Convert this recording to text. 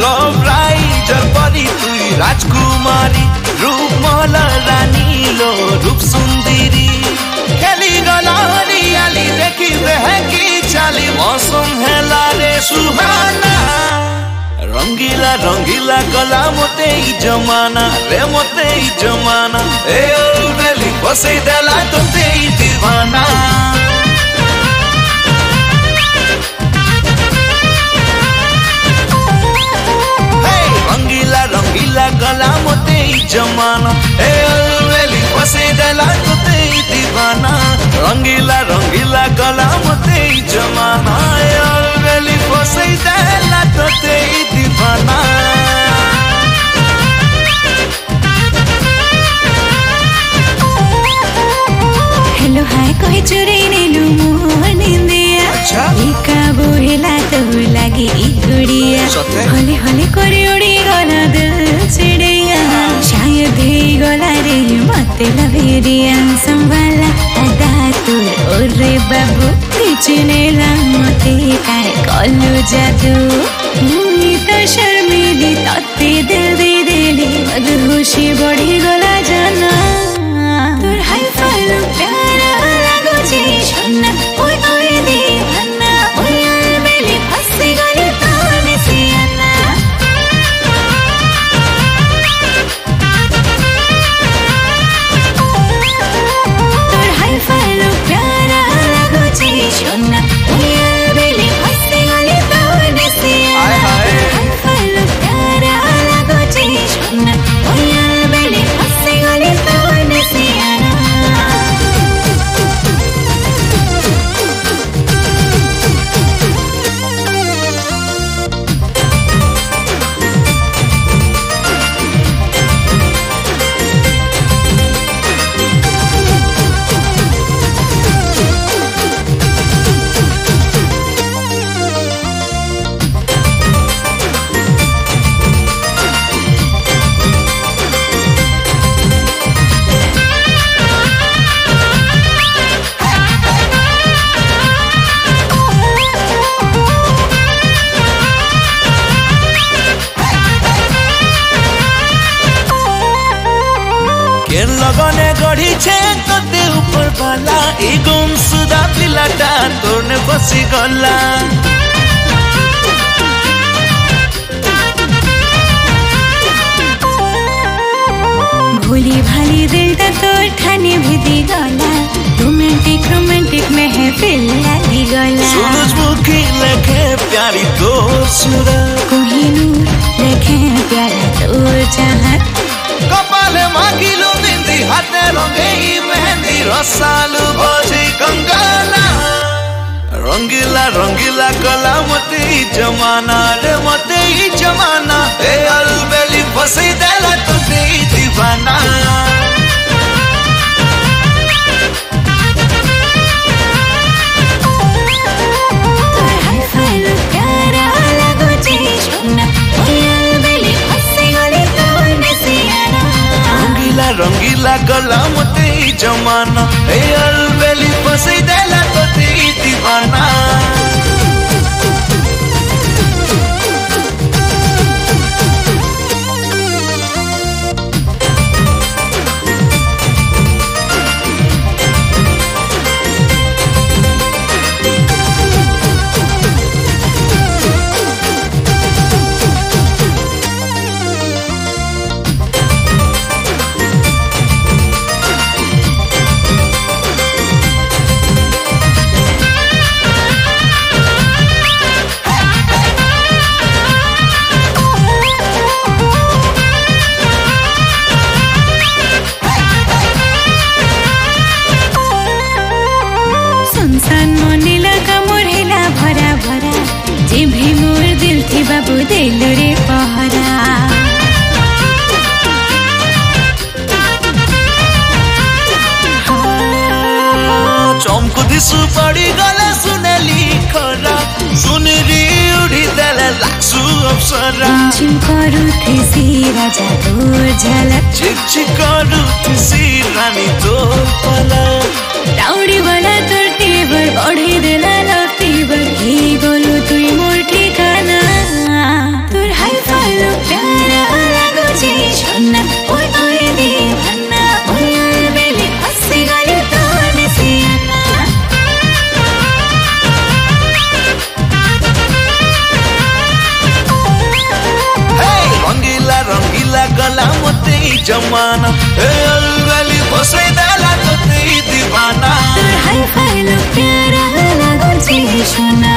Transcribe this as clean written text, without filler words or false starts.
love rider परी तुई राजकुमारी रूप मल रानी लो रूप सुंदरी खेली गलानी आली देखी कि चाली मौसम है लारे सुहाना रंगीला रंगीला गला मोते ही जमाना रे मोते ही जमाना ए बेली बसे देला तोते ही दीवाना रंगीला रंगीला गला मोते ही जमाना ए बेली बसे देला तोते ही दीवाना रंगीला रंगीला गला मोते ही जमाना ए बेली बसे देला तोते ही दीवाना हेलो हाय कहे चुरे नेलु मोहन इंदिया इका बोहेला तो लागे इगुड़िया हले हले करे उड़ी गला दिल चिड़िया शायद ही गला रे मते लवेरिया संभाला अदा तुर ओरे बाबू पिछनेला मते काय कलु जादू मुई तो शर्मिली तते दिल दे देली मदहोशी बढ़ी गला जाना तुर हाय फालू प्यारा लागो जी सुनना ओए ओए दीवाना ओए यार मेली फंसी गली ताने सियाना तुर हाय फालू प्यारा लागो जी सुनना ओए यार मेली फंसी गली ताने सियाना हाय फालू प्यारा लागो जी सुनना ओए यार मेली फंसी गली ताने सियाना लगने गढ़ी छे तोते ऊपर वाला ए गुमसुदा पिलाटा तोरने बसी गला भोली भाली दिल तो ठाने भी गला रोमांटिक रोमांटिक में है फिल्लाली गला सूरजमुखी लखे प्यारी तो सूरज कोहिनूर लखे प्यारा तो चाहत कपाले मागिलो बिंदी हाथे रंगे ही मेहंदी रसालू बजी कंगला रंगीला रंगीला गला मते ही जमाना रे मते ही जमाना ए अलबेली फसी देला तोते ही दीवाना रंगीला गला मोते ही जमाना ए अलबेली फसी देला तोते ही दीवाना बाबू दिल रे पहरा चमको दिसु पड़ी गला सुनेली खरा सुनरी उड़ी देला लाक्सु अप्सरा चिम करू थेसी राजा तोर झलक चिक करू थेसी रानी तोर पलक दाउडी वाला तोर टेबर बढ़े देला लतीबर ही बोलू तुई मोर ठिकाना तोर हाई फाई प्यारा लागुचे सुना